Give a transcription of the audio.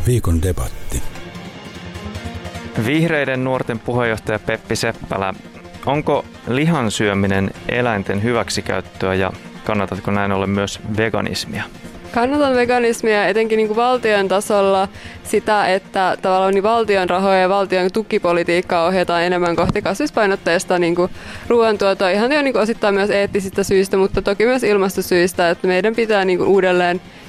Viikon debatti. Vihreiden nuorten puheenjohtaja Peppi Seppälä, onko lihan syöminen eläinten hyväksikäyttöä ja kannatatko näin ollen myös veganismia? Kannatan veganismia etenkin niin kuin valtion tasolla sitä, että tavallaan niin valtion rahoja ja valtion tukipolitiikkaa ohjataan enemmän kohti kasvispainotteista niin kuin ruoantuotoa ihan jo niin kuin osittain myös eettisistä syistä, mutta toki myös ilmastosyistä, että meidän pitää niin kuin uudelleen